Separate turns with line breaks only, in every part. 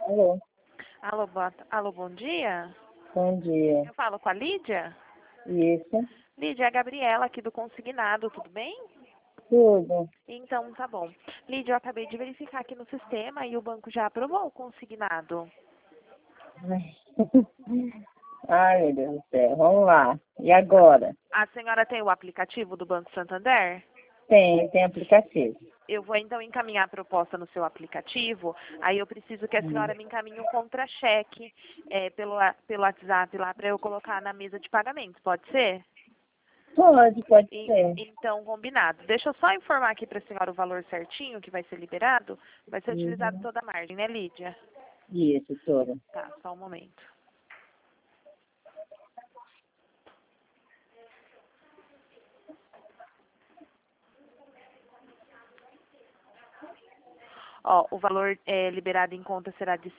Alô,
Alô, bom dia.
bom dia.
Eu falo com a Lídia?
Isso,
Lídia, é a Gabriela aqui do Consignado, tudo bem?
tudo.
Então, tá bom. Lídia, eu acabei de verificar aqui no sistema e o banco já aprovou o consignado.
Ai, Ai, meu Deus do céu, vamos lá. E agora?
A senhora tem o aplicativo do Banco Santander?
Tem aplicativo.
Eu vou então encaminhar a proposta no seu aplicativo. Aí eu preciso que a
Hum.
senhora me encaminhe um contra-cheque pelo WhatsApp lá para eu colocar na mesa de pagamentos. Pode ser?
Pode ser.
Então, combinado. Deixa eu só informar aqui para a senhora o valor certinho que vai ser liberado. Vai ser utilizado
Uhum.
toda a margem, né, Lídia?
Isso, toda.
Tá, só um momento. Ó, o valor liberado em conta será de R$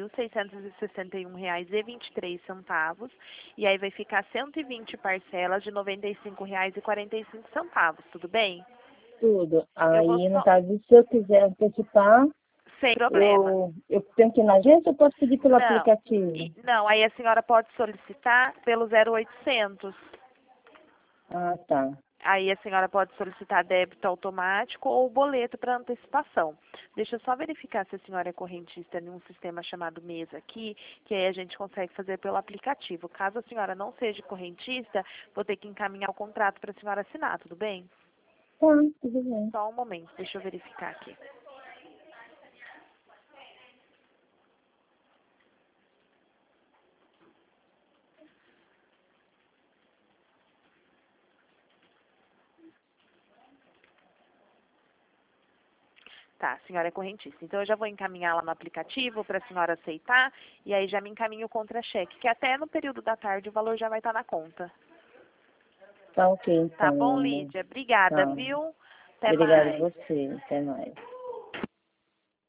5.661,23. E aí vai ficar 120 parcelas de R$ 95,45, tudo bem?
Tudo.
Eu vou
Aí, no
só...
caso, se eu quiser antecipar,
Sem problema.
eu tenho que ir na agência ou posso pedir pelo
Não,
aplicativo?
não, aí a senhora pode solicitar pelo 0800.
Ah, tá.
Aí a senhora pode solicitar débito automático ou boleto para antecipação. Deixa eu só verificar se a senhora é correntista em um sistema chamado Mesa aqui, que aí a gente consegue fazer pelo aplicativo. Caso a senhora não seja correntista, vou ter que encaminhar o contrato para a senhora assinar, tudo bem?
Tá, tudo bem.
Só um momento, deixa eu verificar aqui. Tá, a senhora é correntista. Então eu já vou encaminhar lá no aplicativo para a senhora aceitar e aí já me encaminha o contra-cheque, que até no período da tarde o valor já vai estar na conta.
Tá ok,
Tá
então,
bom,
meu amor.
Lídia? Obrigada,
Tá.
viu? Até
Obrigada a
mais.
você. Até mais.